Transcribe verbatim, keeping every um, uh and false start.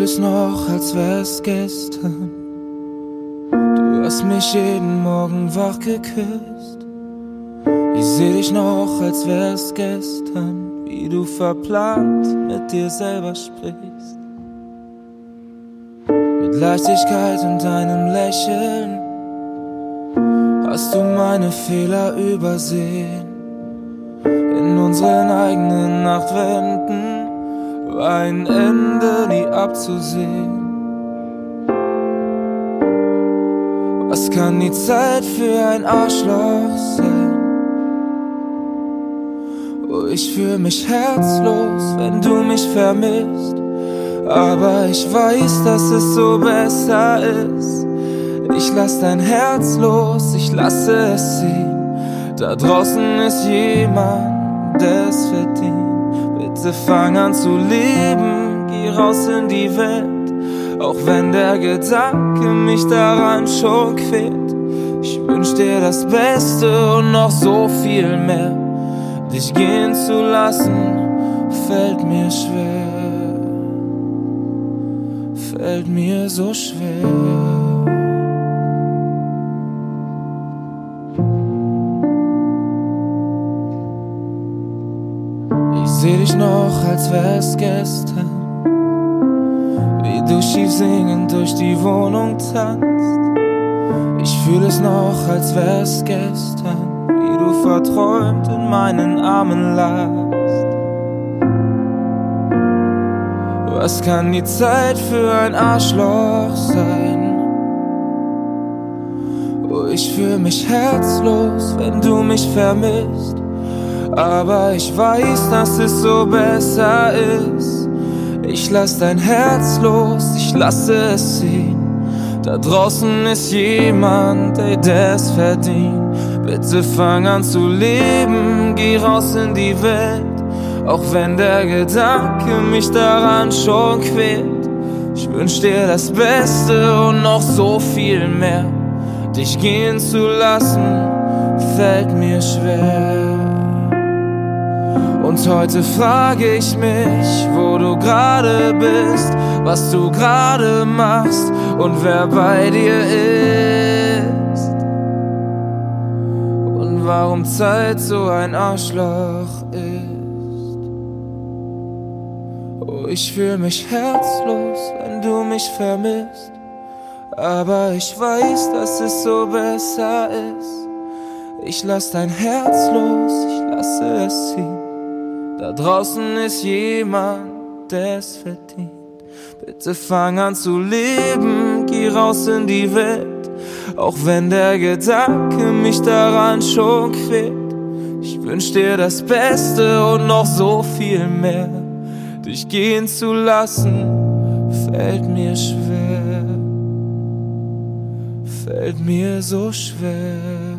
fühl es noch, als wär's gestern. Du hast mich jeden Morgen wach geküsst. Ich seh dich noch, als wär's gestern, wie du verplant mit dir selber sprichst. Mit Leichtigkeit und deinem Lächeln hast du meine Fehler übersehen. In unseren eigenen Nachtwänden war ein Ende nie abzusehen. Was kann die Zeit für ein Arschloch sein? Oh, ich fühl mich herzlos, wenn du mich vermisst. Aber ich weiß, dass es so besser ist. Ich lass dein Herz los, ich lasse es ziehen. Da draußen ist jemand, der es verdient. Bitte fang an zu leben, geh raus in die Welt. Auch wenn der Gedanke mich daran schon quält. Ich wünsch dir das Beste und noch so viel mehr. Dich gehen zu lassen, fällt mir schwer. Fällt mir so schwer. Ich seh dich noch, als wär's gestern, wie du schief singend durch die Wohnung tanzt. Ich fühl es noch, als wär's gestern, wie du verträumt in meinen Armen lagst. Was kann die Zeit für ein Arschloch sein? Oh, ich fühl mich herzlos, wenn du mich vermisst. Aber ich weiß, dass es so besser ist. Ich lass dein Herz los, ich lasse es ziehen. Da draußen ist jemand, ey, der es verdient. Bitte fang an zu leben, geh raus in die Welt. Auch wenn der Gedanke mich daran schon quält. Ich wünsch dir das Beste und noch so viel mehr. Dich gehen zu lassen, fällt mir schwer. Und heute frage ich mich, wo du gerade bist, was du gerade machst und wer bei dir ist. Und warum Zeit so ein Arschloch ist. Oh, ich fühl mich herzlos, wenn du mich vermisst. Aber ich weiß, dass es so besser ist. Ich lass dein Herz los, ich lasse es ziehen. Da draußen ist jemand, der es verdient. Bitte fang an zu leben, geh raus in die Welt. Auch wenn der Gedanke mich daran schon quält. Ich wünsch dir das Beste und noch so viel mehr. Dich gehen zu lassen, fällt mir schwer. Fällt mir so schwer.